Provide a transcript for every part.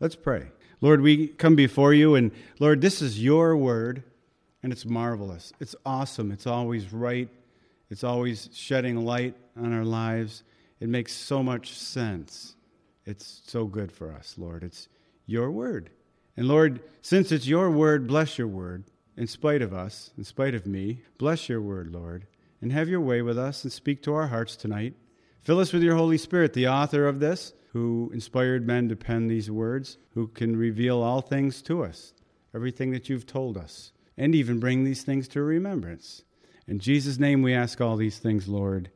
Let's pray. Lord, we come before you, and Lord, this is your word, and it's marvelous. It's awesome. It's always right. It's always shedding light on our lives. It makes so much sense. It's so good for us, Lord. It's your word. And Lord, since it's your word, bless your word. In spite of us, in spite of me, bless your word, Lord. And have your way with us and speak to our hearts tonight. Fill us with your Holy Spirit, the author of this, who inspired men to pen these words, who can reveal all things to us, everything that you've told us, and even bring these things to remembrance. In Jesus' name we ask all these things, Lord.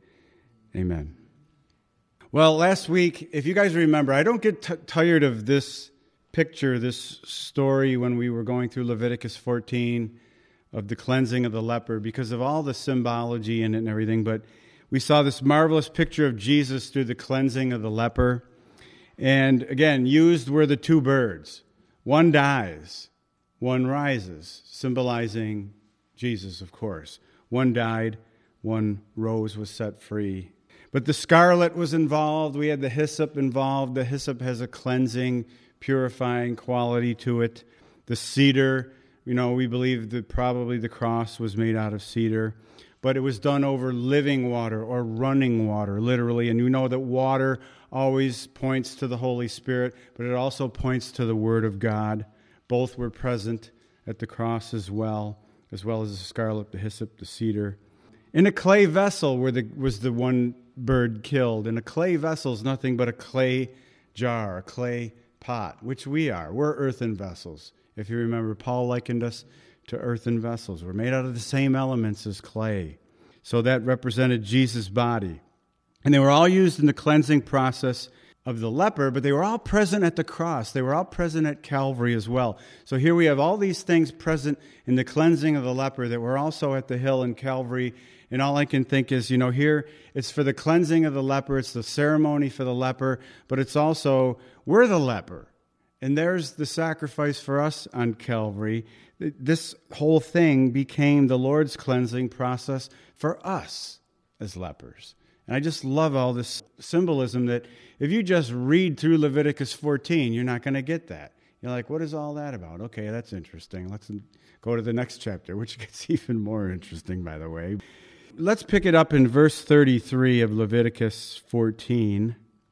Amen. Well, last week, if you guys remember, I don't get tired of this picture, this story when we were going through Leviticus 14 of the cleansing of the leper because of all the symbology in it and everything. But we saw this marvelous picture of Jesus through the cleansing of the leper. And again, used were the two birds. One dies, one rises, symbolizing Jesus, of course. One died, one rose, was set free. But the scarlet was involved. We had the hyssop involved. The hyssop has a cleansing, purifying quality to it. The cedar, we believe that probably the cross was made out of cedar. But it was done over living water or running water, literally. And you know that water always points to the Holy Spirit, but it also points to the Word of God. Both were present at the cross as well as the scarlet, the hyssop, the cedar. In a clay vessel was the one bird killed. And a clay vessel is nothing but a clay jar, a clay pot, which we are. We're earthen vessels. If you remember, Paul likened us to earthen vessels. We're made out of the same elements as clay. So that represented Jesus' body. And they were all used in the cleansing process of the leper, but they were all present at the cross. They were all present at Calvary as well. So here we have all these things present in the cleansing of the leper that were also at the hill in Calvary. And all I can think is, here it's for the cleansing of the leper. It's the ceremony for the leper, but it's also, we're the leper. And there's the sacrifice for us on Calvary. This whole thing became the Lord's cleansing process for us as lepers. And I just love all this symbolism that if you just read through Leviticus 14, you're not going to get that. You're like, what is all that about? Okay, that's interesting. Let's go to the next chapter, which gets even more interesting, by the way. Let's pick it up in verse 33 of Leviticus 14.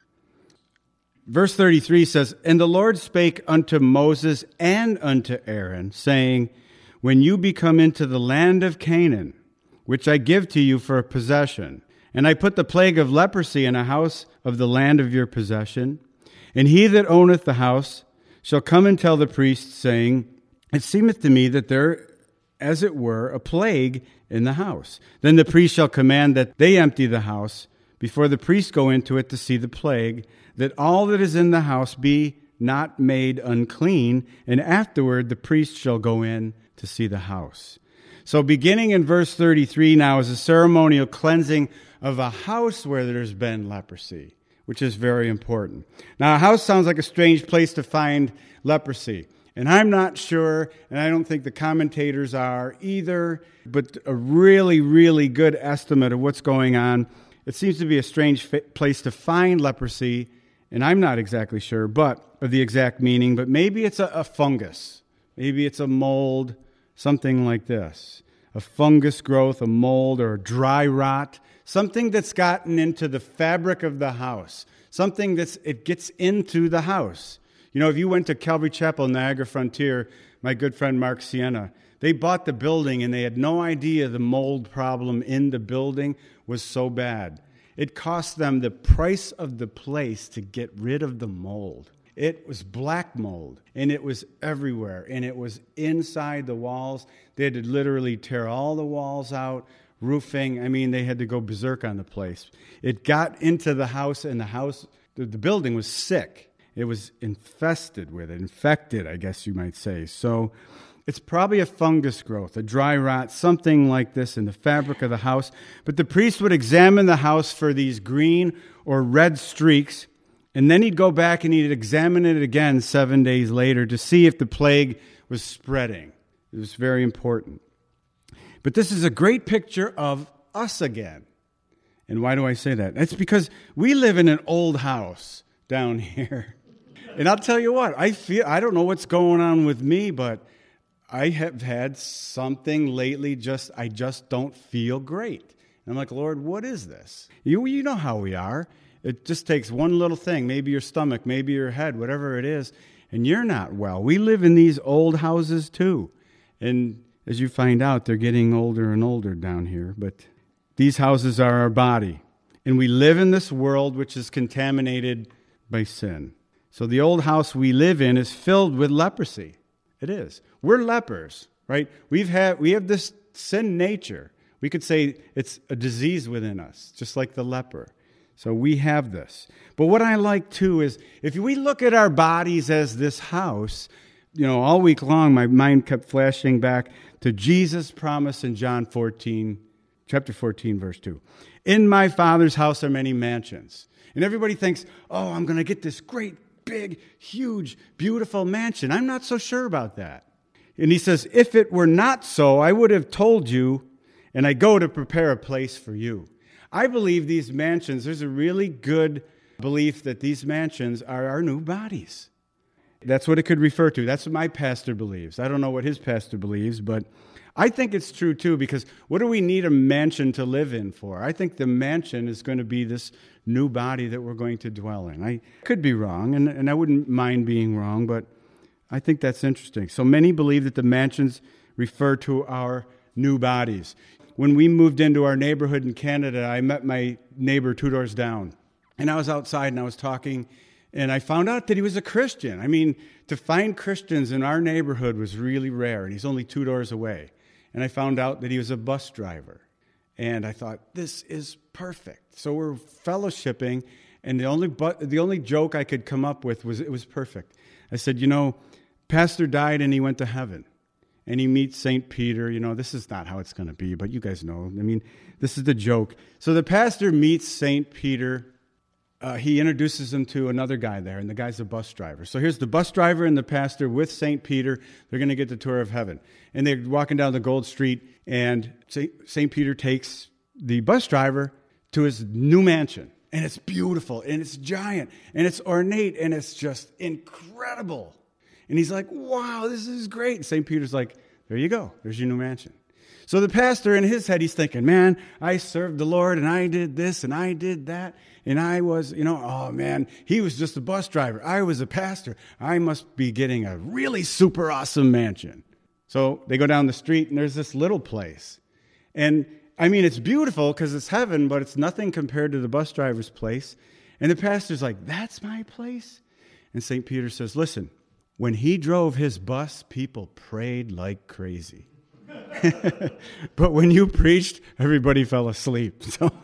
Verse 33 says, "And the Lord spake unto Moses and unto Aaron, saying, When you be come into the land of Canaan, which I give to you for a possession, and I put the plague of leprosy in a house of the land of your possession, and he that owneth the house shall come and tell the priest, saying, It seemeth to me that there, as it were, a plague in the house. Then the priest shall command that they empty the house before the priest go into it to see the plague, that all that is in the house be not made unclean, and afterward the priest shall go in to see the house." So beginning in verse 33 now is a ceremonial cleansing of a house where there's been leprosy, which is very important. Now, a house sounds like a strange place to find leprosy. And I'm not sure, and I don't think the commentators are either, but a really, really good estimate of what's going on. It seems to be a strange place to find leprosy, and I'm not exactly sure of the exact meaning, but maybe it's a fungus. Maybe it's a mold, something like this. A fungus growth, a mold, or a dry rot. Something that's gotten into the fabric of the house. Something it gets into the house. If you went to Calvary Chapel, Niagara Frontier, my good friend Mark Sienna, they bought the building and they had no idea the mold problem in the building was so bad. It cost them the price of the place to get rid of the mold. It was black mold, and it was everywhere, and it was inside the walls. They had to literally tear all the walls out, roofing. They had to go berserk on the place. It got into the house, and the building was sick. It was infested with it, infected, I guess you might say. So it's probably a fungus growth, a dry rot, something like this in the fabric of the house. But the priest would examine the house for these green or red streaks, and then he'd go back and he'd examine it again 7 days later to see if the plague was spreading. It was very important. But this is a great picture of us again. And why do I say that? It's because we live in an old house down here. And I'll tell you what, I don't know what's going on with me, but I have had something lately, I just don't feel great. And I'm like, Lord, what is this? You know how we are. It just takes one little thing, maybe your stomach, maybe your head, whatever it is, and you're not well. We live in these old houses too. And as you find out, they're getting older and older down here. But these houses are our body. And we live in this world which is contaminated by sin. So the old house we live in is filled with leprosy. It is. We're lepers, right? We have this sin nature. We could say it's a disease within us, just like the leper. So we have this. But what I like, too, is if we look at our bodies as this house, all week long, my mind kept flashing back to Jesus' promise in chapter 14, verse 2. In my Father's house are many mansions. And everybody thinks, oh, I'm going to get this great, big, huge, beautiful mansion. I'm not so sure about that. And he says, if it were not so, I would have told you, and I go to prepare a place for you. I believe these mansions, there's a really good belief that these mansions are our new bodies. That's what it could refer to. That's what my pastor believes. I don't know what his pastor believes, but I think it's true too, because what do we need a mansion to live in for? I think the mansion is going to be this new body that we're going to dwell in. I could be wrong, and I wouldn't mind being wrong, but I think that's interesting. So many believe that the mansions refer to our new bodies. When we moved into our neighborhood in Canada, I met my neighbor 2 doors down. And I was outside and I was talking, and I found out that he was a Christian. I mean, to find Christians in our neighborhood was really rare, and he's only 2 doors away. And I found out that he was a bus driver. And I thought, this is perfect. So we're fellowshipping, and the only joke I could come up with was it was perfect. I said, Pastor died and he went to heaven. And he meets St. Peter. This is not how it's going to be, but you guys know. This is the joke. So the pastor meets St. Peter. He introduces him to another guy there, and the guy's a bus driver. So here's the bus driver and the pastor with St. Peter. They're going to get the tour of heaven. And they're walking down the Gold Street, and St. Peter takes the bus driver to his new mansion. And it's beautiful, and it's giant, and it's ornate, and it's just incredible. And he's like, wow, this is great. And St. Peter's like, there you go. There's your new mansion. So the pastor in his head, he's thinking, man, I served the Lord, and I did this, and I did that. And I was, oh man, he was just a bus driver. I was a pastor. I must be getting a really super awesome mansion. So they go down the street, and there's this little place. And it's beautiful because it's heaven, but it's nothing compared to the bus driver's place. And the pastor's like, that's my place? And St. Peter says, listen, when he drove his bus, people prayed like crazy. But when you preached, everybody fell asleep.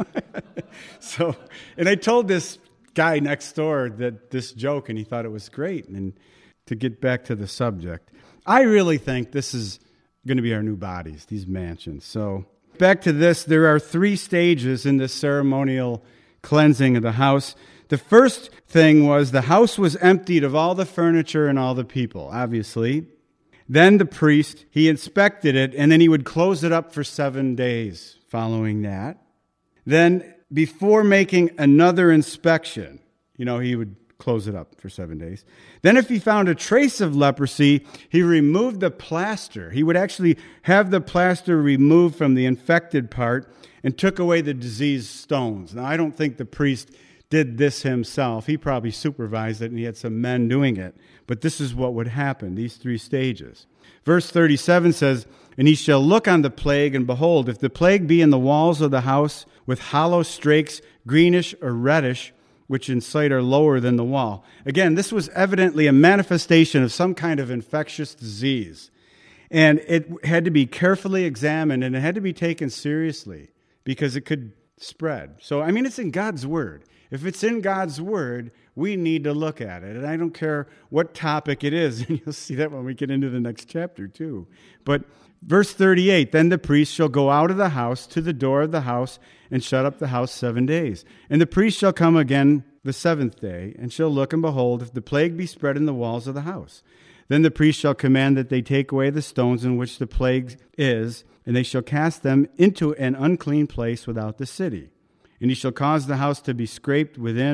So, and I told this guy next door this joke, and he thought it was great. And to get back to the subject, I really think this is going to be our new bodies, these mansions. So back to this, there are 3 stages in this ceremonial cleansing of the house. The first thing was the house was emptied of all the furniture and all the people, obviously. Then the priest, he inspected it, and then he would close it up for 7 days following that. Then, before making another inspection, he would close it up for 7 days. Then if he found a trace of leprosy, he removed the plaster. He would actually have the plaster removed from the infected part and took away the diseased stones. Now, I don't think the priest did this himself. He probably supervised it, and he had some men doing it. But this is what would happen, these 3 stages. Verse 37 says, and he shall look on the plague, and behold, if the plague be in the walls of the house with hollow strakes, greenish or reddish, which in sight are lower than the wall. Again, this was evidently a manifestation of some kind of infectious disease. And it had to be carefully examined, and it had to be taken seriously because it could spread. So, it's in God's Word. If it's in God's Word, we need to look at it. And I don't care what topic it is. And you'll see that when we get into the next chapter too. But verse 38, then the priest shall go out of the house to the door of the house and shut up the house 7 days. And the priest shall come again the 7th day and shall look, and behold, if the plague be spread in the walls of the house. Then the priest shall command that they take away the stones in which the plague is, and they shall cast them into an unclean place without the city. And he shall cause the house to be scraped within,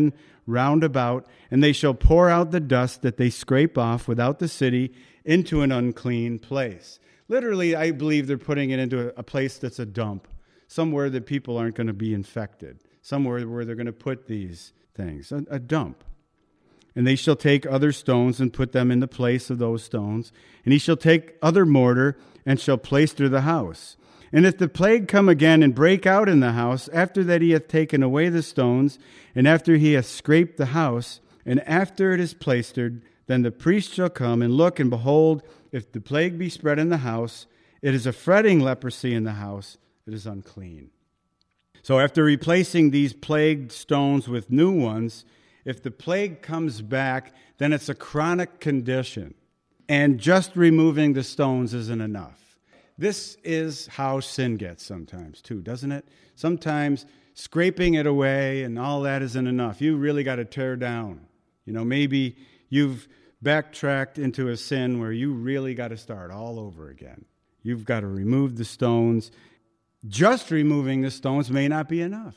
round about, and they shall pour out the dust that they scrape off without the city into an unclean place. Literally, I believe they're putting it into a place that's a dump, somewhere that people aren't going to be infected, somewhere where they're going to put these things, a dump. And they shall take other stones and put them in the place of those stones. And he shall take other mortar and shall plaister the house. And if the plague come again and break out in the house, after that he hath taken away the stones, and after he hath scraped the house, and after it is plaistered, then the priest shall come and look, and behold, if the plague be spread in the house, it is a fretting leprosy in the house, it is unclean. So after replacing these plagued stones with new ones, if the plague comes back, then it's a chronic condition. And just removing the stones isn't enough. This is how sin gets sometimes too, doesn't it? Sometimes scraping it away and all that isn't enough. You really got to tear down. Maybe you've backtracked into a sin where you really got to start all over again. You've got to remove the stones. Just removing the stones may not be enough.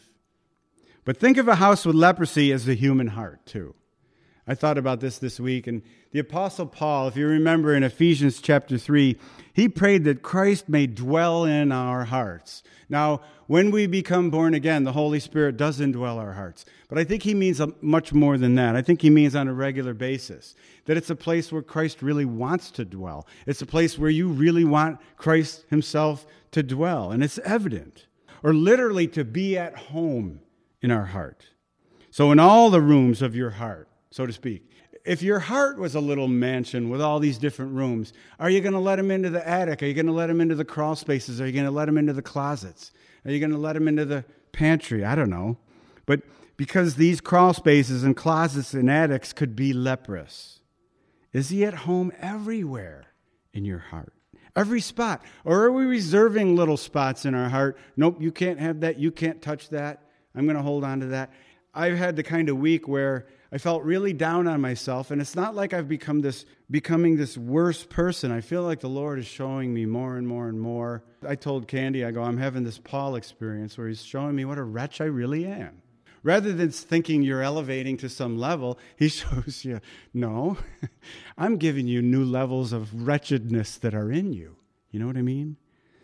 But think of a house with leprosy as the human heart, too. I thought about this week, and the Apostle Paul, if you remember in Ephesians chapter 3, he prayed that Christ may dwell in our hearts. Now, when we become born again, the Holy Spirit does indwell our hearts. But I think he means much more than that. I think he means on a regular basis, that it's a place where Christ really wants to dwell. It's a place where you really want Christ himself to dwell, and it's evident. Or literally to be at home in our heart. So in all the rooms of your heart, so to speak, if your heart was a little mansion with all these different rooms, are you going to let him into the attic? Are you going to let him into the crawl spaces? Are you going to let him into the closets? Are you going to let him into the pantry? I don't know. But because these crawl spaces and closets and attics could be leprous, is he at home everywhere in your heart? Every spot? Or are we reserving little spots in our heart? Nope, you can't have that. You can't touch that. I'm going to hold on to that. I've had the kind of week where I felt really down on myself, and it's not like I've becoming this worse person. I feel like the Lord is showing me more and more and more. I told Candy, I'm having this Paul experience where he's showing me what a wretch I really am. Rather than thinking you're elevating to some level, he shows you, no, I'm giving you new levels of wretchedness that are in you. You know what I mean?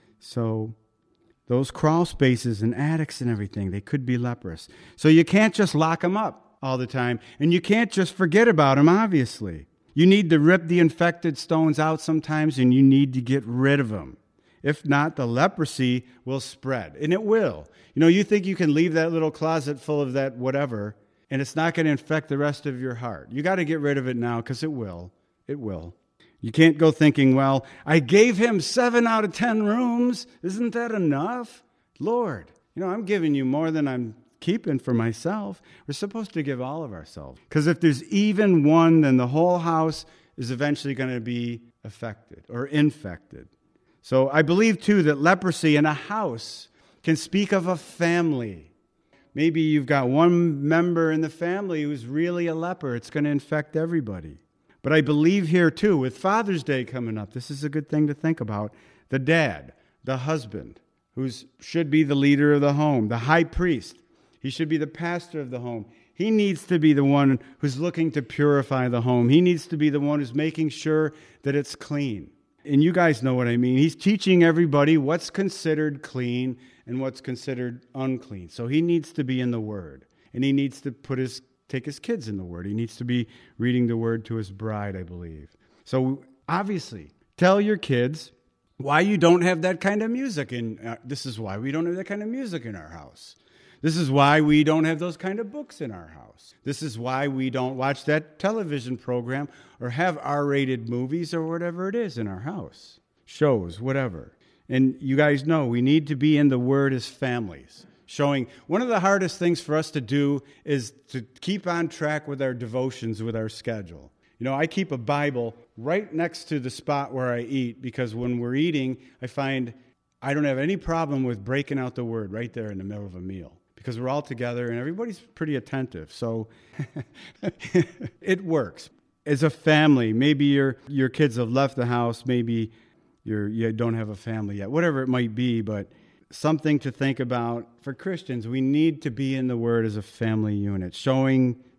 So those crawl spaces and attics and everything, they could be leprous. So you can't just lock them up all the time. And you can't just forget about them, obviously. You need to rip the infected stones out sometimes, and you need to get rid of them. If not, the leprosy will spread. And it will. You think you can leave that little closet full of that whatever, and it's not going to infect the rest of your heart. You got to get rid of it now, because it will. It will. You can't go thinking, well, I gave him 7 out of 10 rooms. Isn't that enough? Lord, I'm giving you more than I'm keeping for myself. We're supposed to give all of ourselves. Because if there's even one, then the whole house is eventually going to be affected or infected. So I believe, too, that leprosy in a house can speak of a family. Maybe you've got one member in the family who's really a leper. It's going to infect everybody. But I believe here, too, with Father's Day coming up, this is a good thing to think about. The dad, the husband, who should be the leader of the home, the high priest. He should be the pastor of the home. He needs to be the one who's looking to purify the home. He needs to be the one who's making sure that it's clean. And you guys know what I mean. He's teaching everybody what's considered clean and what's considered unclean. So he needs to be in the Word. And he needs to take his kids in the Word. He needs to be reading the Word to his bride, I believe. So obviously, tell your kids why you don't have that kind of music. This is why we don't have that kind of music in our house. This is why we don't have those kind of books in our house. This is why we don't watch that television program or have R-rated movies or whatever it is in our house. Shows, whatever. And you guys know we need to be in the Word as families. Showing one of the hardest things for us to do is to keep on track with our devotions, with our schedule. I keep a Bible right next to the spot where I eat because when we're eating, I find I don't have any problem with breaking out the Word right there in the middle of a meal because we're all together and everybody's pretty attentive. So it works. As a family, maybe your kids have left the house, maybe you don't have a family yet, whatever it might be, but something to think about for Christians. We need to be in the Word as a family unit, showing the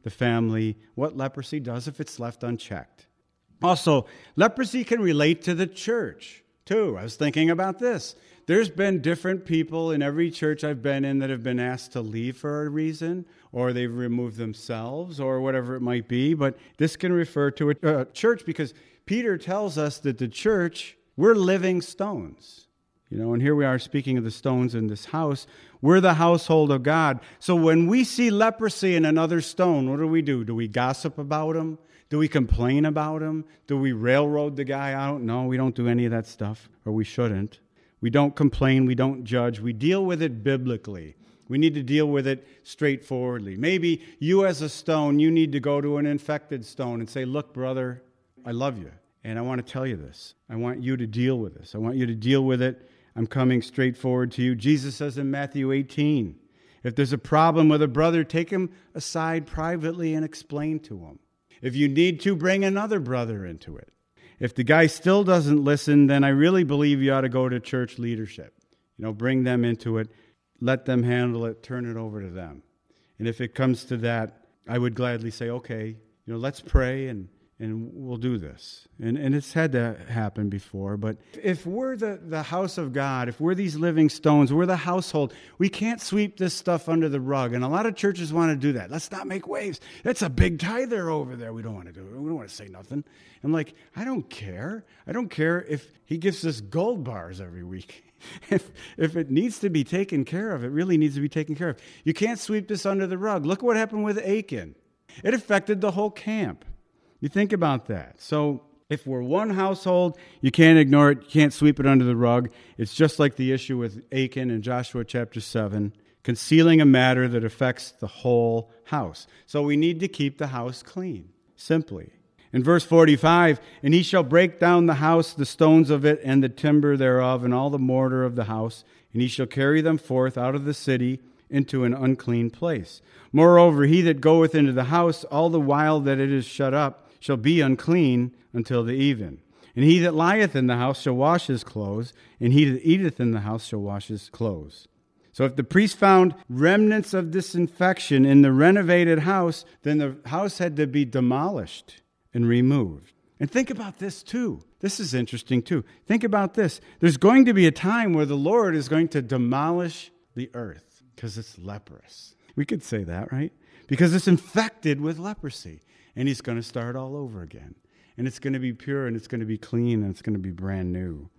the family what leprosy does if it's left unchecked. Also, leprosy can relate to the church, too. I was thinking about this. There's been different people in every church I've been in that have been asked to leave for a reason, or they've removed themselves, or whatever it might be. But this can refer to a church because Peter tells us that the church, we're living stones. And here we are speaking of the stones in this house. We're the household of God. So when we see leprosy in another stone, what do? Do we gossip about him? Do we complain about him? Do we railroad the guy out? No, we don't do any of that stuff, or we shouldn't. We don't complain. We don't judge. We deal with it biblically. We need to deal with it straightforwardly. Maybe you as a stone, you need to go to an infected stone and say, look, brother, I love you, and I want to tell you this. I want you to deal with this. I want you to deal with it. I'm coming straightforward to you. Jesus says in Matthew 18, if there's a problem with a brother, take him aside privately and explain to him. If you need to, bring another brother into it. If the guy still doesn't listen, then I really believe you ought to go to church leadership. Bring them into it. Let them handle it. Turn it over to them. And if it comes to that, I would gladly say, okay, let's pray and we'll do this. And it's had to happen before. But if we're the house of God, if we're these living stones, we're the household, we can't sweep this stuff under the rug. And a lot of churches want to do that. Let's not make waves. That's a big tither over there. We don't want to do it. We don't want to say nothing. I'm like, I don't care. I don't care if he gives us gold bars every week. If it needs to be taken care of, it really needs to be taken care of. You can't sweep this under the rug. Look what happened with Achan. It affected the whole camp. You think about that. So if we're one household, you can't ignore it. You can't sweep it under the rug. It's just like the issue with Achan in Joshua chapter 7, concealing a matter that affects the whole house. So we need to keep the house clean, simply. In verse 45, and he shall break down the house, the stones of it, and the timber thereof, and all the mortar of the house, and he shall carry them forth out of the city into an unclean place. Moreover, he that goeth into the house all the while that it is shut up shall be unclean until the even. And he that lieth in the house shall wash his clothes, and he that eateth in the house shall wash his clothes. So if the priest found remnants of this infection in the renovated house, then the house had to be demolished and removed. And think about this too. This is interesting too. Think about this. There's going to be a time where the Lord is going to demolish the earth because it's leprous. We could say that, right? Because it's infected with leprosy. And he's going to start all over again. And it's going to be pure, and it's going to be clean, and it's going to be brand new.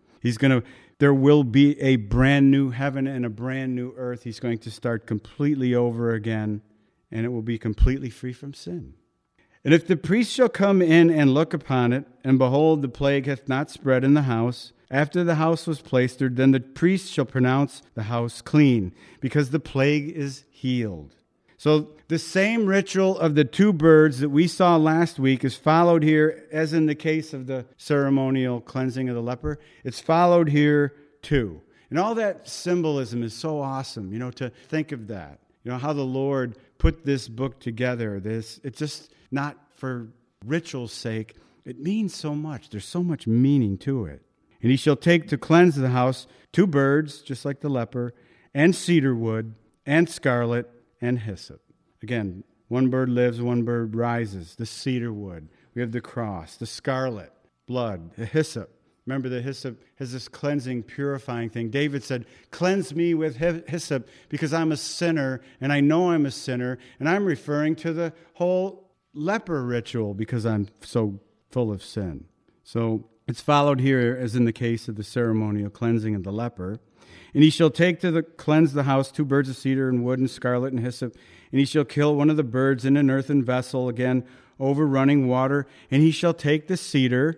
There will be a brand new heaven and a brand new earth. He's going to start completely over again, and it will be completely free from sin. And if the priest shall come in and look upon it, and behold, the plague hath not spread in the house, after the house was plastered, then the priest shall pronounce the house clean, because the plague is healed. So the same ritual of the two birds that we saw last week is followed here, as in the case of the ceremonial cleansing of the leper. It's followed here too. And all that symbolism is so awesome, to think of that. How the Lord put this book together. It's just not for ritual's sake. It means so much. There's so much meaning to it. And he shall take to cleanse the house 2 birds, just like the leper, and cedar wood, and scarlet, and hyssop. Again, 1 bird lives, 1 bird rises. The cedar wood. We have the cross, the scarlet, blood, the hyssop. Remember, the hyssop has this cleansing, purifying thing. David said, cleanse me with hyssop because I'm a sinner, and I know I'm a sinner, and I'm referring to the whole leper ritual because I'm so full of sin. So it's followed here, as in the case of the ceremonial cleansing of the leper. And he shall take to cleanse the house 2 birds of cedar and wood and scarlet and hyssop. And he shall kill one of the birds in an earthen vessel, again, over running water. And he shall take the cedar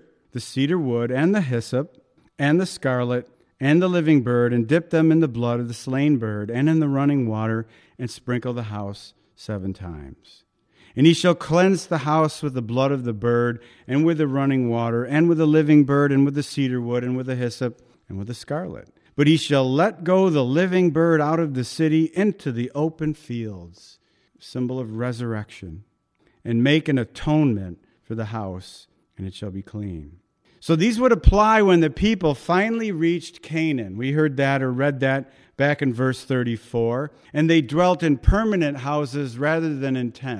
wood, and the hyssop, and the scarlet, and the living bird, and dip them in the blood of the slain bird, and in the running water, and sprinkle the house 7 times. And he shall cleanse the house with the blood of the bird, and with the running water, and with the living bird, and with the cedar wood, and with the hyssop, and with the scarlet. But he shall let go the living bird out of the city into the open fields, symbol of resurrection, and make an atonement for the house, and it shall be clean. So these would apply when the people finally reached Canaan. We heard that or read that back in verse 34. And they dwelt in permanent houses rather than in tents.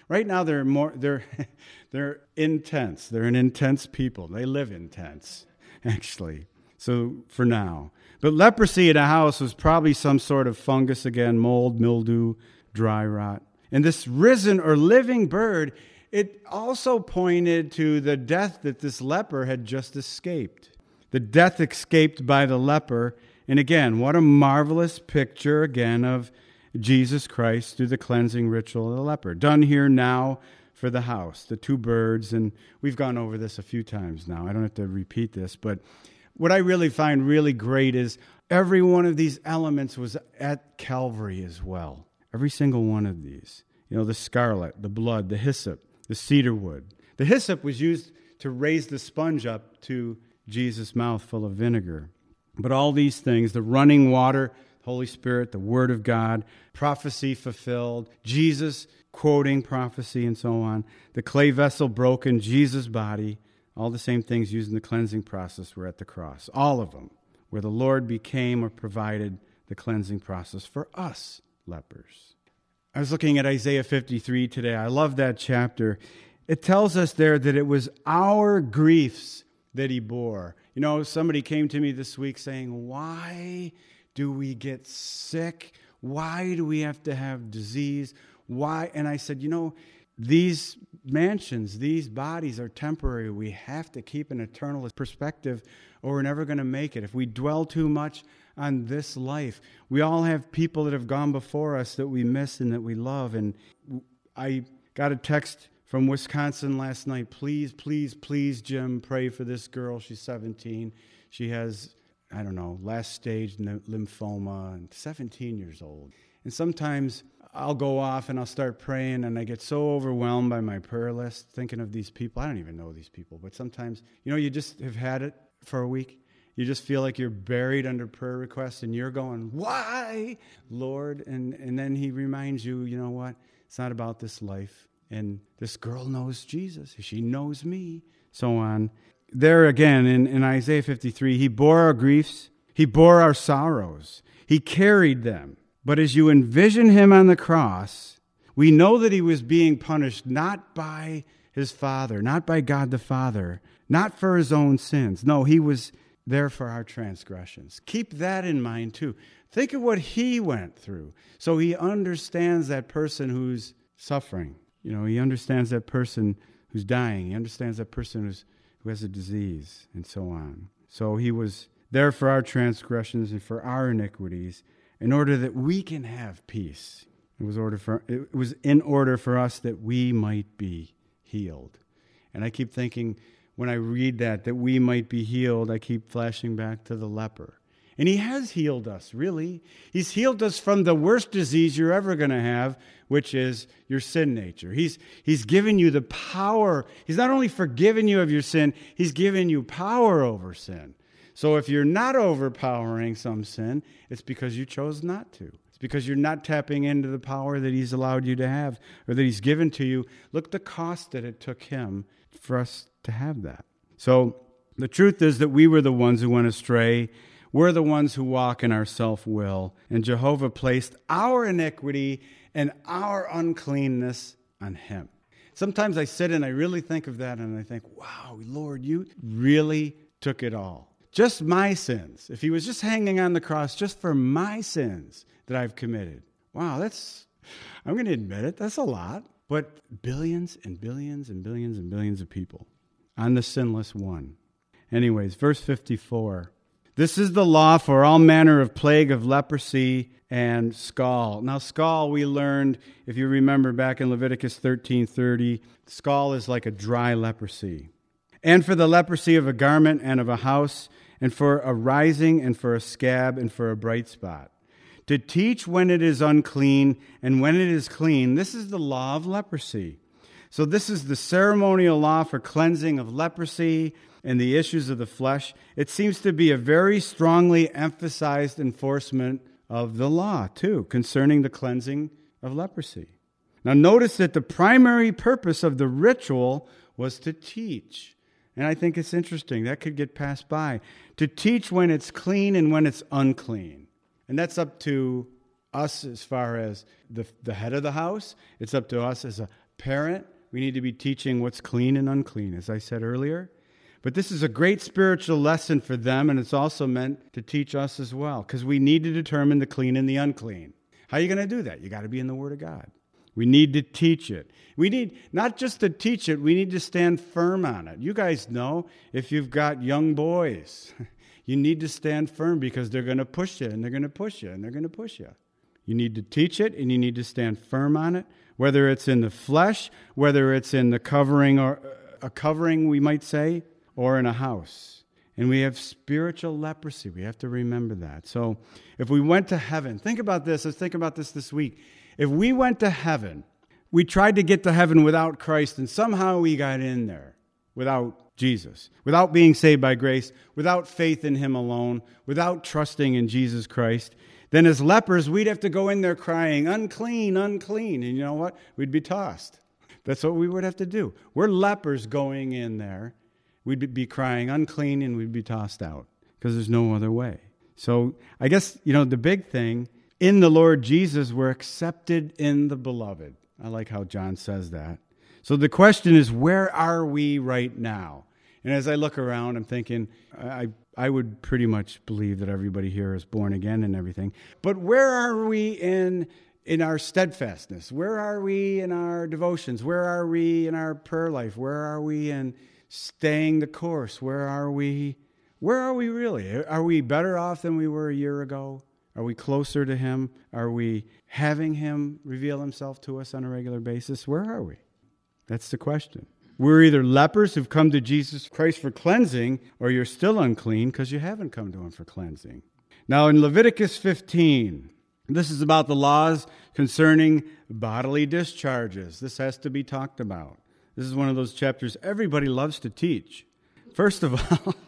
Right now they're they're intense. They're an intense people. They live intense, actually. So for now. But leprosy in a house was probably some sort of fungus again, mold, mildew, dry rot. And this risen or living bird, it also pointed to the death that this leper had just escaped. The death escaped by the leper. And again, what a marvelous picture, again, of Jesus Christ through the cleansing ritual of the leper. Done here now for the house, the two birds. And we've gone over this a few times now. I don't have to repeat this. But what I really find really great is every one of these elements was at Calvary as well. Every single one of these. You know, the scarlet, the blood, the hyssop, the cedar wood. The hyssop was used to raise the sponge up to Jesus' mouth full of vinegar. But all these things, the running water, Holy Spirit, the Word of God, prophecy fulfilled, Jesus quoting prophecy and so on, the clay vessel broken, Jesus' body, all the same things used in the cleansing process were at the cross. All of them, where the Lord became or provided the cleansing process for us lepers. I was looking at Isaiah 53 today. I love that chapter. It tells us there that it was our griefs that he bore. You know, somebody came to me this week saying, why do we get sick? Why do we have to have disease? Why? And I said, you know, these mansions, these bodies are temporary. We have to keep an eternal perspective or we're never going to make it. If we dwell too much on this life, we all have people that have gone before us that we miss and that we love. And I got a text from Wisconsin last night. Please, please, please, Jim, pray for this girl. She's 17. She has, I don't know, last stage lymphoma and 17 years old. And sometimes I'll go off and I'll start praying and I get so overwhelmed by my prayer list thinking of these people. I don't even know these people, but sometimes, you know, you just have had it for a week. You just feel like you're buried under prayer requests and you're going, why, Lord? And then he reminds you, you know what? It's not about this life. And this girl knows Jesus. She knows me. So on. There again in Isaiah 53, he bore our griefs. He bore our sorrows. He carried them. But as you envision him on the cross, we know that he was being punished not by his Father, not by God the Father, not for his own sins. No, he was there for our transgressions. Keep that in mind too. Think of what he went through. So he understands that person who's suffering. You know, he understands that person who's dying. He understands that person who has a disease and so on. So he was there for our transgressions and for our iniquities in order that we can have peace. It was in order for us that we might be healed. And I keep thinking, when I read that we might be healed, I keep flashing back to the leper. And he has healed us, really. He's healed us from the worst disease you're ever going to have, which is your sin nature. He's given you the power. He's not only forgiven you of your sin, he's given you power over sin. So if you're not overpowering some sin, it's because you chose not to. It's because you're not tapping into the power that he's allowed you to have or that he's given to you. Look the cost that it took him for us to have that. So the truth is that we were the ones who went astray. We're the ones who walk in our self-will. And Jehovah placed our iniquity and our uncleanness on him. Sometimes I sit and I really think of that and I think, wow, Lord, you really took it all. Just my sins. If he was just hanging on the cross just for my sins that I've committed. Wow, I'm going to admit it, that's a lot. But billions and billions and billions and billions of people on the sinless one. Anyways, verse 54. This is the law for all manner of plague of leprosy and scall. Now, scall, we learned, if you remember back in Leviticus 13:30, scall is like a dry leprosy. And for the leprosy of a garment and of a house, and for a rising, and for a scab, and for a bright spot. To teach when it is unclean, and when it is clean, this is the law of leprosy. So this is the ceremonial law for cleansing of leprosy and the issues of the flesh. It seems to be a very strongly emphasized enforcement of the law, too, concerning the cleansing of leprosy. Now notice that the primary purpose of the ritual was to teach. And I think it's interesting. That could get passed by. To teach when it's clean and when it's unclean. And that's up to us as far as the head of the house. It's up to us as a parent, we need to be teaching what's clean and unclean, as I said earlier. But this is a great spiritual lesson for them, and it's also meant to teach us as well, because we need to determine the clean and the unclean. How are you going to do that? You got to be in the Word of God. We need to teach it. We need not just to teach it, we need to stand firm on it. You guys know, if you've got young boys, you need to stand firm because they're going to push you, and they're going to push you, and they're going to push you. You need to teach it, and you need to stand firm on it, whether it's in the flesh, whether it's in the covering, or a covering, we might say, or in a house. And we have spiritual leprosy. We have to remember that. So if we went to heaven, think about this. Let's think about this week. If we went to heaven, we tried to get to heaven without Christ, and somehow we got in there without Jesus, without being saved by grace, without faith in Him alone, without trusting in Jesus Christ, then as lepers, we'd have to go in there crying, unclean, unclean. And you know what? We'd be tossed. That's what we would have to do. We're lepers going in there. We'd be crying unclean, and we'd be tossed out because there's no other way. So I guess, the big thing, in the Lord Jesus, we're accepted in the beloved. I like how John says that. So the question is, where are we right now? And as I look around, I'm thinking, I would pretty much believe that everybody here is born again and everything. But where are we in our steadfastness? Where are we in our devotions? Where are we in our prayer life? Where are we in staying the course? Where are we really? Are we better off than we were a year ago? Are we closer to Him? Are we having Him reveal Himself to us on a regular basis? Where are we? That's the question. We're either lepers who've come to Jesus Christ for cleansing, or you're still unclean because you haven't come to Him for cleansing. Now in Leviticus 15, this is about the laws concerning bodily discharges. This has to be talked about. This is one of those chapters everybody loves to teach. First of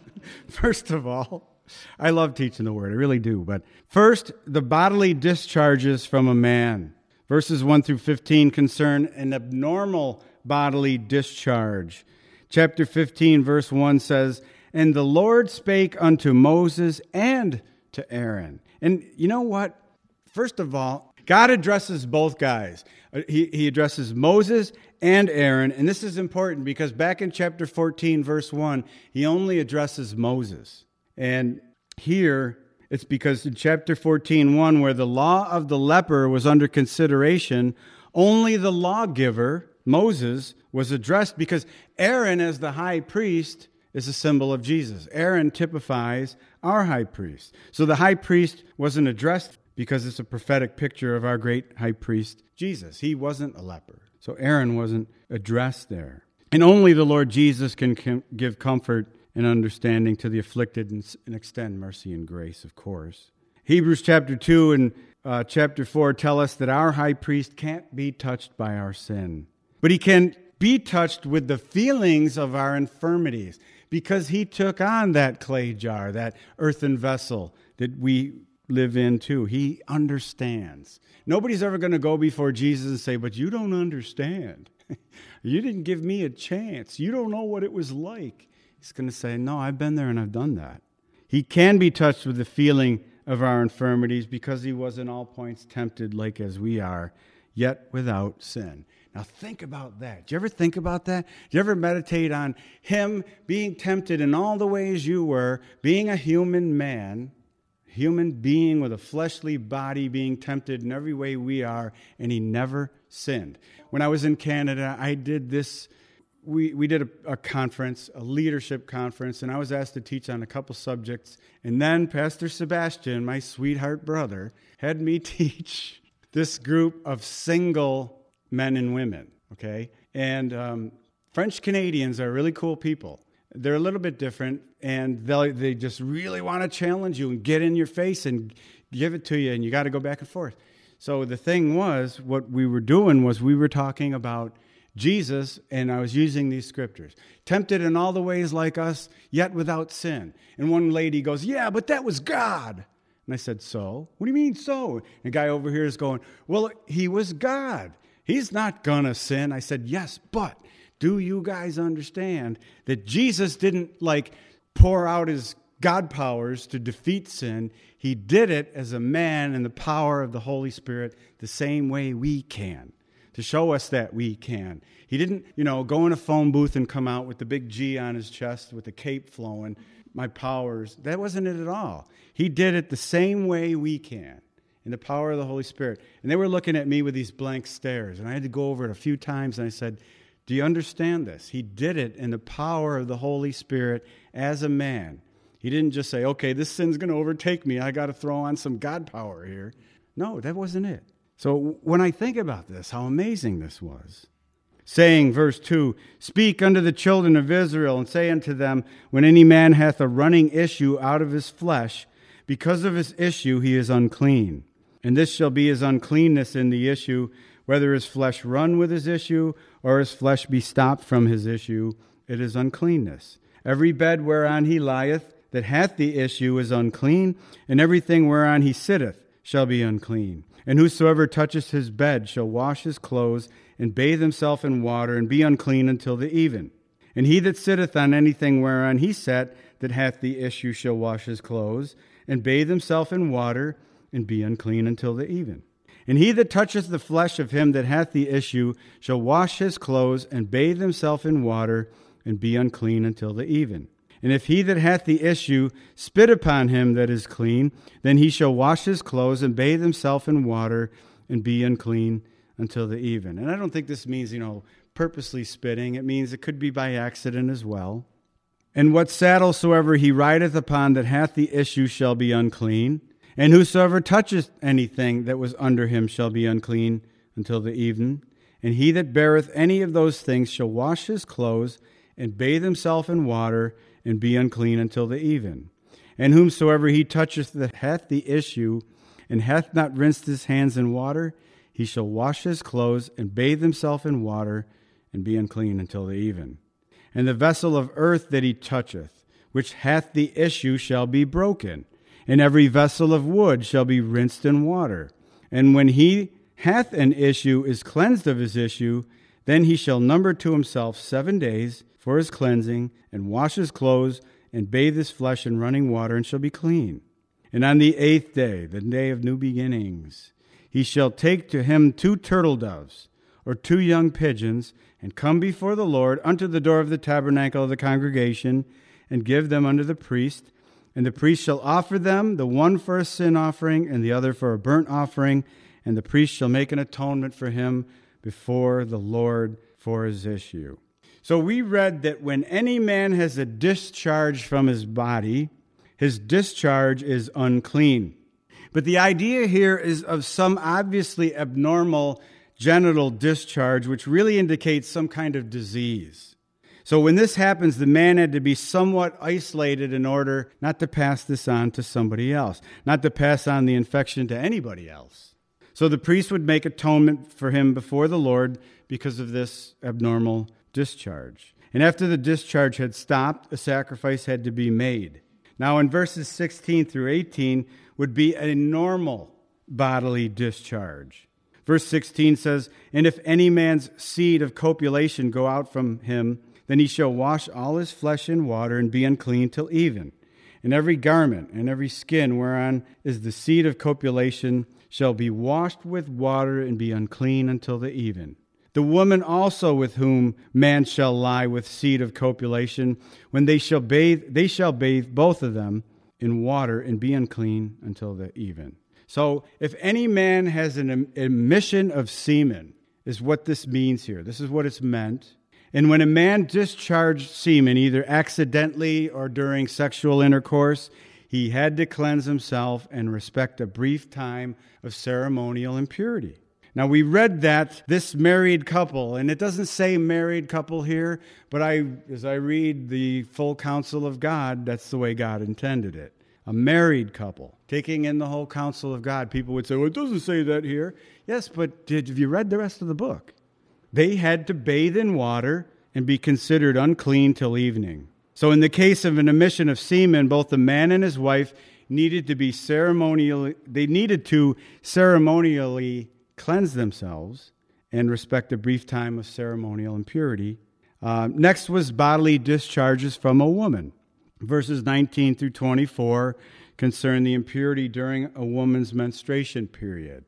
all, I love teaching the Word. I really do. But first, the bodily discharges from a man. Verses 1 through 15 concern an abnormal bodily discharge. Chapter 15, verse 1 says, "And the Lord spake unto Moses and to Aaron." And you know what? First of all, God addresses both guys. He addresses Moses and Aaron. And this is important because back in chapter 14, verse 1, He only addresses Moses. And here, it's because in chapter 14:1, where the law of the leper was under consideration, only the lawgiver, Moses, was addressed because Aaron, as the high priest, is a symbol of Jesus. Aaron typifies our high priest. So the high priest wasn't addressed because it's a prophetic picture of our great high priest, Jesus. He wasn't a leper. So Aaron wasn't addressed there. And only the Lord Jesus can give comfort and understanding to the afflicted and extend mercy and grace, of course. Hebrews chapter 2 and chapter 4 tell us that our high priest can't be touched by our sin, but he can be touched with the feelings of our infirmities because he took on that clay jar, that earthen vessel that we live in too. He understands. Nobody's ever going to go before Jesus and say, "But you don't understand. You didn't give me a chance. You don't know what it was like." He's going to say, "No, I've been there and I've done that." He can be touched with the feeling of our infirmities because He was in all points tempted like as we are, yet without sin. Now think about that. Do you ever think about that? Do you ever meditate on Him being tempted in all the ways you were, being a human man, human being with a fleshly body being tempted in every way we are, and He never sinned? When I was in Canada, I did this. We did a conference, a leadership conference, and I was asked to teach on a couple subjects. And then Pastor Sebastian, my sweetheart brother, had me teach this group of single men and women, okay? And French Canadians are really cool people. They're a little bit different, and they just really want to challenge you and get in your face and give it to you, and you got to go back and forth. So the thing was, what we were doing was we were talking about Jesus, and I was using these scriptures. Tempted in all the ways like us, yet without sin. And one lady goes, "Yeah, but that was God." And I said, "So? What do you mean, so?" And the guy over here is going, "Well, He was God. He's not gonna sin." I said, "Yes, but do you guys understand that Jesus didn't pour out His God powers to defeat sin? He did it as a man in the power of the Holy Spirit the same way we can. to show us that we can. He didn't, go in a phone booth and come out with the big G on his chest with the cape flowing, my powers. That wasn't it at all. He did it the same way we can, in the power of the Holy Spirit. And they were looking at me with these blank stares, and I had to go over it a few times, and I said, do you understand this? He did it in the power of the Holy Spirit as a man. He didn't just say, okay, this sin's going to overtake me. I got to throw on some God power here. No, that wasn't it. So when I think about this, how amazing this was. Saying, verse 2, speak unto the children of Israel, and say unto them, when any man hath a running issue out of his flesh, because of his issue he is unclean. And this shall be his uncleanness in the issue, whether his flesh run with his issue, or his flesh be stopped from his issue, it is uncleanness. Every bed whereon he lieth, that hath the issue, is unclean, and everything whereon he sitteth shall be unclean. And whosoever toucheth his bed shall wash his clothes, and bathe himself in water, and be unclean until the even. And he that sitteth on anything whereon he sat, that hath the issue, shall wash his clothes, and bathe himself in water, and be unclean until the even. And he that toucheth the flesh of him that hath the issue shall wash his clothes, and bathe himself in water, and be unclean until the even. And if he that hath the issue spit upon him that is clean, then he shall wash his clothes, and bathe himself in water, and be unclean until the even. And I don't think this means, purposely spitting. It means it could be by accident as well. And what saddle soever he rideth upon that hath the issue shall be unclean. And whosoever toucheth anything that was under him shall be unclean until the even. And he that beareth any of those things shall wash his clothes, and bathe himself in water, and be unclean until the even. And whomsoever he toucheth that hath the issue, and hath not rinsed his hands in water, he shall wash his clothes, and bathe himself in water, and be unclean until the even. And the vessel of earth that he toucheth, which hath the issue, shall be broken, and every vessel of wood shall be rinsed in water. And when he hath an issue is cleansed of his issue, then he shall number to himself 7 days for his cleansing, and wash his clothes, and bathe his flesh in running water, and shall be clean. And on the 8th day, the day of new beginnings, he shall take to him 2 turtle doves, or 2 young pigeons, and come before the Lord unto the door of the tabernacle of the congregation, and give them unto the priest. And the priest shall offer them, the one for a sin offering, and the other for a burnt offering. And the priest shall make an atonement for him before the Lord for his issue. So we read that when any man has a discharge from his body, his discharge is unclean. But the idea here is of some obviously abnormal genital discharge, which really indicates some kind of disease. So when this happens, the man had to be somewhat isolated in order not to pass this on to somebody else, not to pass on the infection to anybody else. So the priest would make atonement for him before the Lord because of this abnormal discharge. And after the discharge had stopped, a sacrifice had to be made. Now in verses 16 through 18 would be a normal bodily discharge. Verse 16 says, and if any man's seed of copulation go out from him, then he shall wash all his flesh in water, and be unclean till even. And every garment and every skin whereon is the seed of copulation shall be washed with water, and be unclean until the even. The woman also with whom man shall lie with seed of copulation, when they shall bathe both of them in water, and be unclean until the even. So if any man has an emission of semen, is what this means here. This is what it's meant. And when a man discharged semen, either accidentally or during sexual intercourse, he had to cleanse himself and respect a brief time of ceremonial impurity. Now, we read that this married couple, and it doesn't say married couple here, but as I read the full counsel of God, that's the way God intended it. A married couple, taking in the whole counsel of God. People would say, well, it doesn't say that here. Yes, but have you read the rest of the book? They had to bathe in water and be considered unclean till evening. So in the case of an emission of semen, both the man and his wife needed to ceremonially cleanse themselves and respect a brief time of ceremonial impurity. Next was bodily discharges from a woman. Verses 19 through 24 concern the impurity during a woman's menstruation period.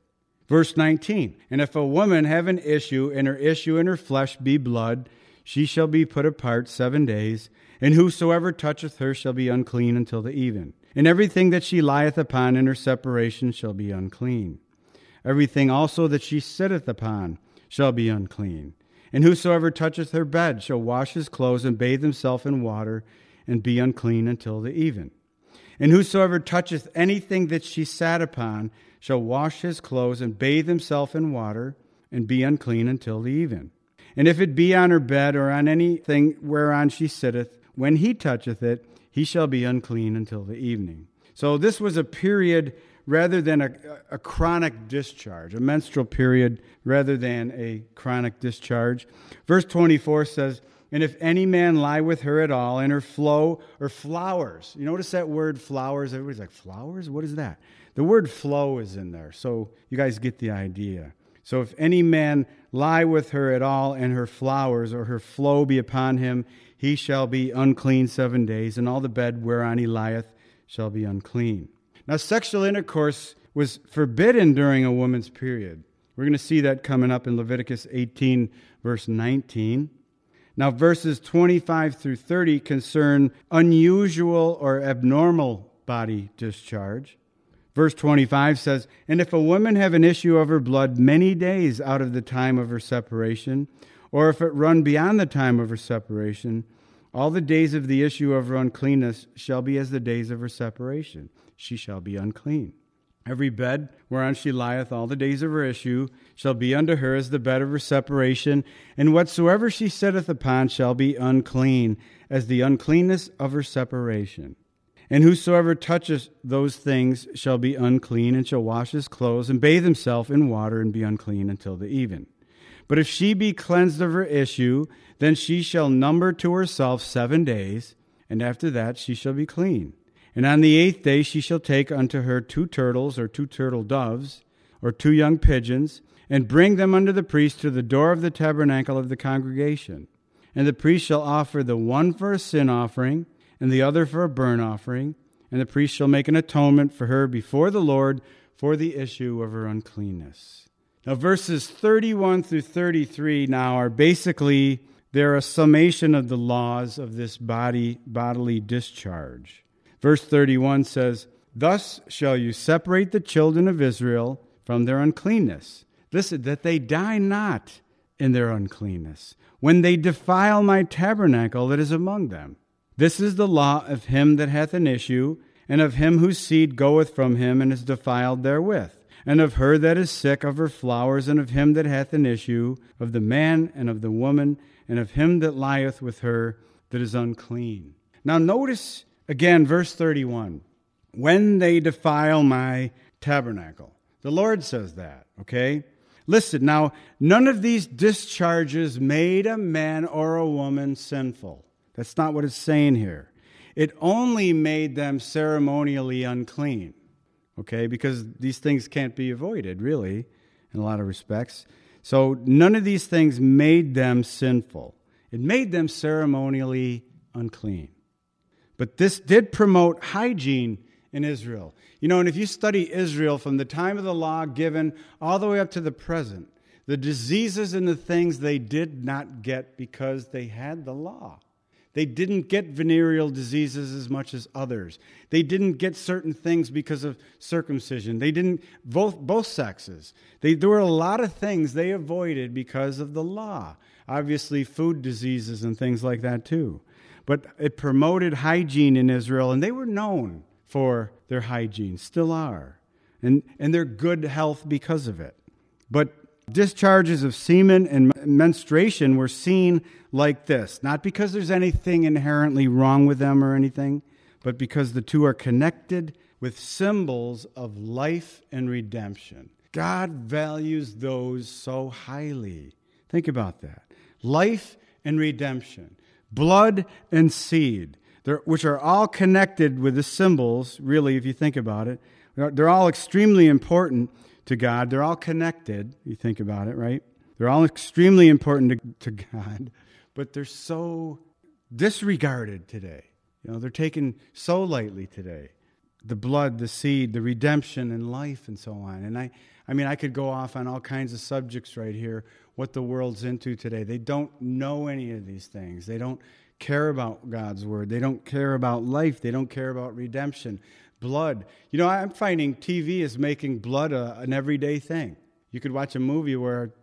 Verse 19, and if a woman have an issue, and her issue in her flesh be blood, she shall be put apart 7 days, and whosoever toucheth her shall be unclean until the even. And everything that she lieth upon in her separation shall be unclean. Everything also that she sitteth upon shall be unclean. And whosoever toucheth her bed shall wash his clothes and bathe himself in water, and be unclean until the even. And whosoever toucheth anything that she sat upon shall wash his clothes and bathe himself in water, and be unclean until the even. And if it be on her bed or on anything whereon she sitteth, when he toucheth it, he shall be unclean until the evening. So this was a period rather than a chronic discharge, a menstrual period rather than a chronic discharge. Verse 24 says, and if any man lie with her at all, and her flow or flowers. You notice that word flowers? Everybody's like, flowers? What is that? The word flow is in there, so you guys get the idea. So if any man lie with her at all, and her flowers or her flow be upon him, he shall be unclean 7 days, and all the bed whereon he lieth shall be unclean. Now, sexual intercourse was forbidden during a woman's period. We're going to see that coming up in Leviticus 18, verse 19. Now, verses 25 through 30 concern unusual or abnormal body discharge. Verse 25 says, and if a woman have an issue of her blood many days out of the time of her separation, or if it run beyond the time of her separation, all the days of the issue of her uncleanness shall be as the days of her separation. She shall be unclean. Every bed whereon she lieth all the days of her issue shall be unto her as the bed of her separation, and whatsoever she sitteth upon shall be unclean, as the uncleanness of her separation. And whosoever toucheth those things shall be unclean, and shall wash his clothes, and bathe himself in water, and be unclean until the even. But if she be cleansed of her issue, then she shall number to herself 7 days, and after that she shall be clean. And on the 8th day she shall take unto her 2 turtles, or 2 turtle doves, or 2 young pigeons, and bring them unto the priest to the door of the tabernacle of the congregation. And the priest shall offer the one for a sin offering, and the other for a burnt offering, and the priest shall make an atonement for her before the Lord for the issue of her uncleanness. Now, verses 31 through 33 now are basically, they're a summation of the laws of this bodily discharge. Verse 31 says, thus shall you separate the children of Israel from their uncleanness. Listen, that they die not in their uncleanness, when they defile my tabernacle that is among them. This is the law of him that hath an issue, and of him whose seed goeth from him and is defiled therewith, and of her that is sick of her flowers, and of him that hath an issue, of the man and of the woman, and of him that lieth with her that is unclean. Now notice again verse 31. When they defile my tabernacle. The Lord says that, okay? Listen, now, none of these discharges made a man or a woman sinful. That's not what it's saying here. It only made them ceremonially unclean, okay? Because these things can't be avoided, really, in a lot of respects. So none of these things made them sinful. It made them ceremonially unclean. But this did promote hygiene in Israel. You know, and if you study Israel from the time of the law given all the way up to the present, the diseases and the things they did not get because they had the law. They didn't get venereal diseases as much as others. They didn't get certain things because of circumcision. They didn't, both sexes. There were a lot of things they avoided because of the law. Obviously, food diseases and things like that too. But it promoted hygiene in Israel, and they were known for their hygiene, still are, and their good health because of it. But discharges of semen and menstruation were seen like this, not because there's anything inherently wrong with them or anything, but because the two are connected with symbols of life and redemption. God values those so highly. Think about that. Life and redemption, blood and seed, which are all connected with the symbols, really, if you think about it. They're all extremely important to God. They're all connected, you think about it, right? They're all extremely important to God, but they're so disregarded today. You know, they're taken so lightly today. the blood, the seed, the redemption and life and so on. And I could go off on all kinds of subjects right here, what the world's into today. They don't know any of these things. They don't care about God's word. They don't care about life. They don't care about redemption. Blood. I'm finding TV is making blood an everyday thing. You could watch a movie where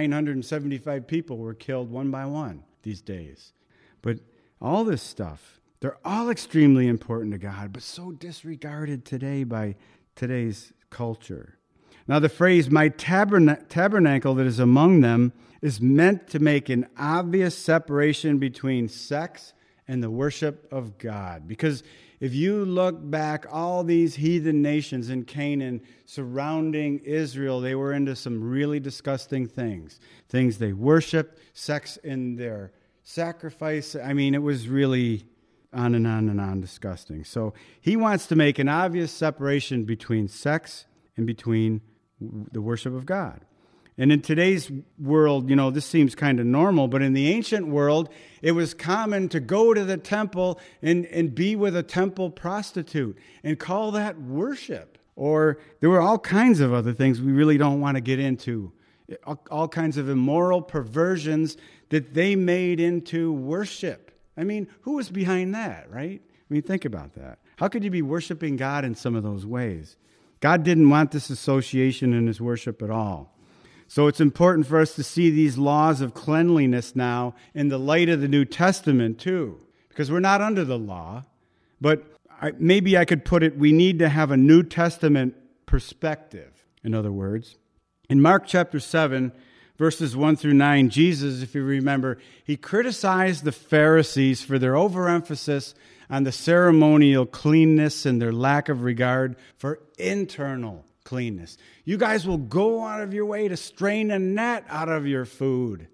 975 people were killed one by one these days. But all this stuff, they're all extremely important to God, but so disregarded today by today's culture. Now, the phrase, my tabernacle that is among them, is meant to make an obvious separation between sex and the worship of God. Because if you look back, all these heathen nations in Canaan surrounding Israel, they were into some really disgusting things. Things they worshiped, sex in their sacrifice. It was really on and on and on disgusting. So he wants to make an obvious separation between sex and between the worship of God. And in today's world, this seems kind of normal, but in the ancient world, it was common to go to the temple and be with a temple prostitute and call that worship. Or there were all kinds of other things we really don't want to get into. All kinds of immoral perversions that they made into worship. Who was behind that, right? Think about that. How could you be worshiping God in some of those ways? God didn't want this association in his worship at all. So it's important for us to see these laws of cleanliness now in the light of the New Testament too. Because we're not under the law, but maybe I could put it, we need to have a New Testament perspective, in other words. In Mark chapter 7, verses 1 through 9, Jesus, if you remember, he criticized the Pharisees for their overemphasis on the ceremonial cleanness and their lack of regard for internal cleanness. You guys will go out of your way to strain a gnat out of your food.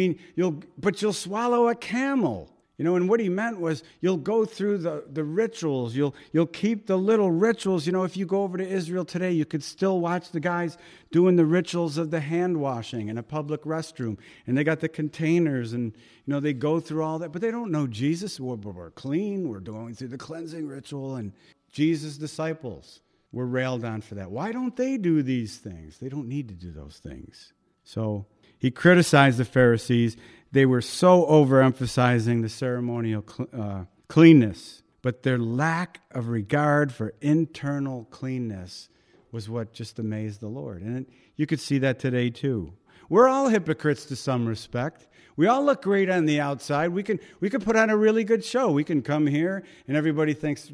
You'll swallow a camel. And what he meant was you'll go through the rituals. You'll keep the little rituals. If you go over to Israel today, you could still watch the guys doing the rituals of the hand washing in a public restroom. And they got the containers and, they go through all that. But they don't know Jesus. We're clean. We're going through the cleansing ritual. And Jesus' disciples were railed on for that. Why don't they do these things? They don't need to do those things. So he criticized the Pharisees. They were so overemphasizing the ceremonial cleanness, but their lack of regard for internal cleanness was what just amazed the Lord. And you could see that today too. We're all hypocrites to some respect. We all look great on the outside. We can put on a really good show. We can come here and everybody thinks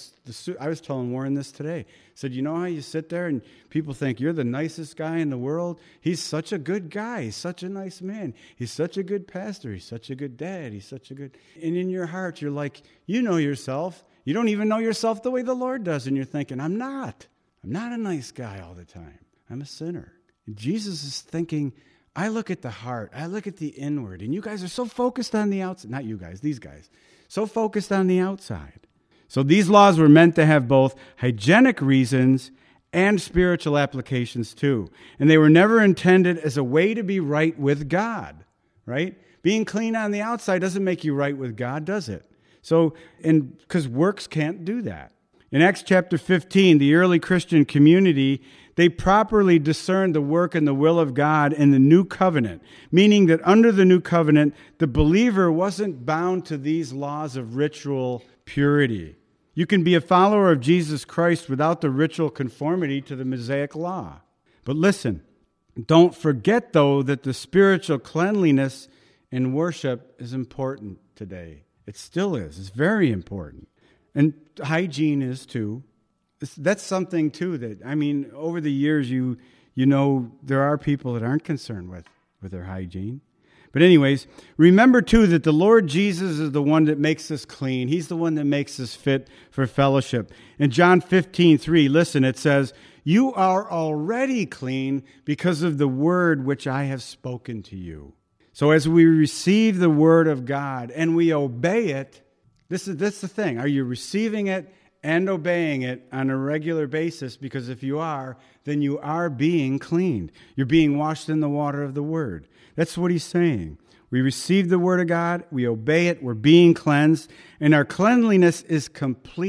I was telling Warren this today. I said, how you sit there and people think you're the nicest guy in the world? He's such a good guy. He's such a nice man. He's such a good pastor. He's such a good dad. And in your heart, you're like, you know yourself. You don't even know yourself the way the Lord does. And you're thinking, I'm not a nice guy all the time. I'm a sinner. And Jesus is thinking, I look at the heart. I look at the inward. And you guys are so focused on the outside. Not you guys, these guys. So focused on the outside. So these laws were meant to have both hygienic reasons and spiritual applications too. And they were never intended as a way to be right with God, right? Being clean on the outside doesn't make you right with God, does it? So, because works can't do that. In Acts chapter 15, the early Christian community, they properly discerned the work and the will of God in the new covenant, meaning that under the new covenant, the believer wasn't bound to these laws of ritual purity. You can be a follower of Jesus Christ without the ritual conformity to the Mosaic law. But listen, don't forget, though, that the spiritual cleanliness in worship is important today. It still is. It's very important. And hygiene is too. That's something too that, over the years, there are people that aren't concerned with their hygiene. But anyways, remember too that the Lord Jesus is the one that makes us clean. He's the one that makes us fit for fellowship. In John 15:3, listen, it says, you are already clean because of the word which I have spoken to you. So as we receive the word of God and we obey it, that's the thing. Are you receiving it and obeying it on a regular basis? Because if you are, then you are being cleaned. You're being washed in the water of the word. That's what he's saying. We receive the word of God, we obey it, we're being cleansed, and our cleanliness is complete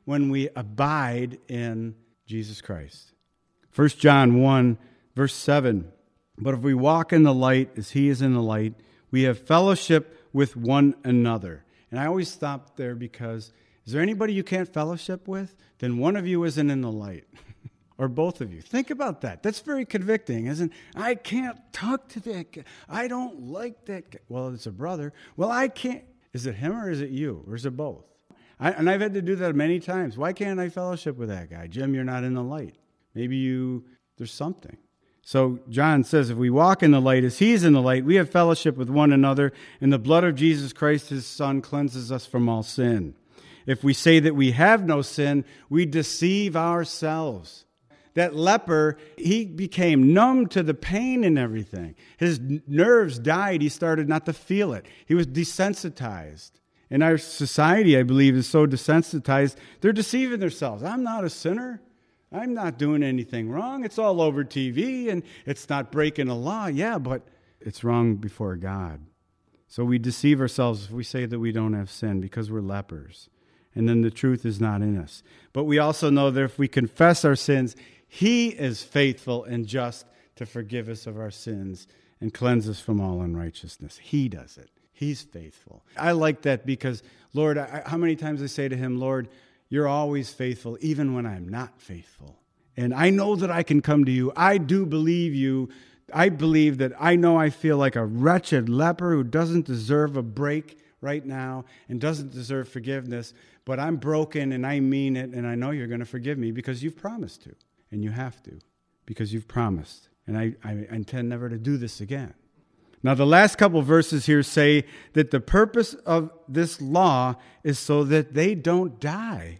when we abide in Jesus Christ. 1 John 1, verse 7. But if we walk in the light as he is in the light, we have fellowship with one another. And I always stop there because, is there anybody you can't fellowship with? Then one of you isn't in the light. Or both of you. Think about that. That's very convicting, isn't it? I can't talk to that guy. I don't like that guy. Well, it's a brother. Well, I can't. Is it him or is it you? Or is it both? And I've had to do that many times. Why can't I fellowship with that guy? Jim, you're not in the light. Maybe there's something. So John says, if we walk in the light as he is in the light, we have fellowship with one another, and the blood of Jesus Christ, his Son, cleanses us from all sin. If we say that we have no sin, we deceive ourselves. That leper, he became numb to the pain and everything. His nerves died. He started not to feel it. He was desensitized. And our society, I believe, is so desensitized, they're deceiving themselves. I'm not a sinner. I'm not doing anything wrong. It's all over TV, and it's not breaking a law. Yeah, but it's wrong before God. So we deceive ourselves if we say that we don't have sin because we're lepers. And then the truth is not in us. But we also know that if we confess our sins, he is faithful and just to forgive us of our sins and cleanse us from all unrighteousness. He does it. He's faithful. I like that because, Lord, how many times I say to him, Lord, you're always faithful, even when I'm not faithful. And I know that I can come to you. I do believe you. I believe that I feel like a wretched leper who doesn't deserve a break right now and doesn't deserve forgiveness, but I'm broken and I mean it, and I know you're going to forgive me because you've promised to. And you have to, because you've promised. And I intend never to do this again. Now, the last couple verses here say that the purpose of this law is so that they don't die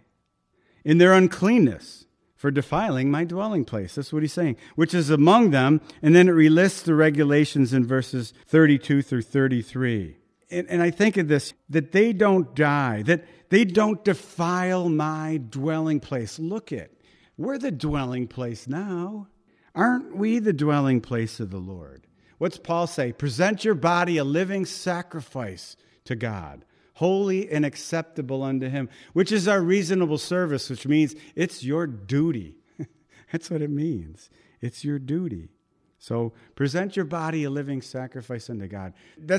in their uncleanness for defiling my dwelling place. That's what he's saying, which is among them. And then it relists the regulations in verses 32 through 33. And I think of this, that they don't die, that they don't defile my dwelling place. Look at. We're the dwelling place now. Aren't we the dwelling place of the Lord? What's Paul say? Present your body a living sacrifice to God, holy and acceptable unto him, which is our reasonable service, which means it's your duty. That's what it means. It's your duty. So present your body a living sacrifice unto God.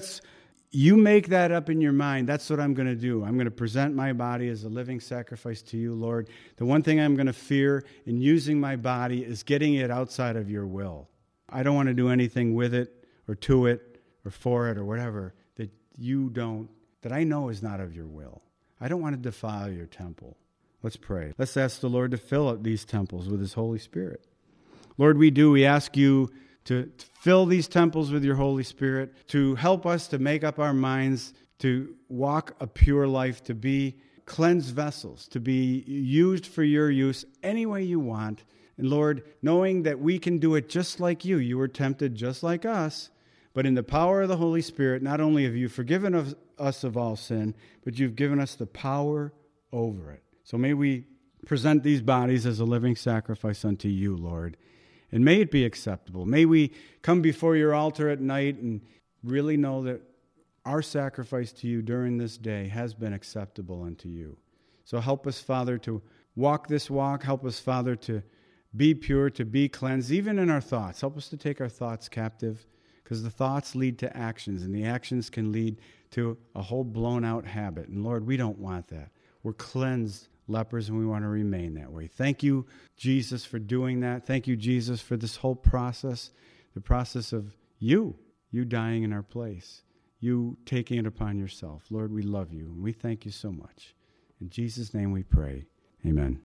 You make that up in your mind. That's what I'm going to do. I'm going to present my body as a living sacrifice to you, Lord. The one thing I'm going to fear in using my body is getting it outside of your will. I don't want to do anything with it or to it or for it or whatever that I know is not of your will. I don't want to defile your temple. Let's pray. Let's ask the Lord to fill up these temples with his Holy Spirit. Lord, we ask you to fill these temples with your Holy Spirit, to help us to make up our minds, to walk a pure life, to be cleansed vessels, to be used for your use any way you want. And Lord, knowing that we can do it just like you. You were tempted just like us, but in the power of the Holy Spirit, not only have you forgiven us of all sin, but you've given us the power over it. So may we present these bodies as a living sacrifice unto you, Lord. And may it be acceptable. May we come before your altar at night and really know that our sacrifice to you during this day has been acceptable unto you. So help us, Father, to walk this walk. Help us, Father, to be pure, to be cleansed, even in our thoughts. Help us to take our thoughts captive, because the thoughts lead to actions, and the actions can lead to a whole blown-out habit. And Lord, we don't want that. We're cleansed lepers, and we want to remain that way. Thank you, Jesus, for doing that. Thank you, Jesus, for this whole process, the process of you dying in our place, you taking it upon yourself. Lord, we love you, and we thank you so much. In Jesus' name we pray. Amen.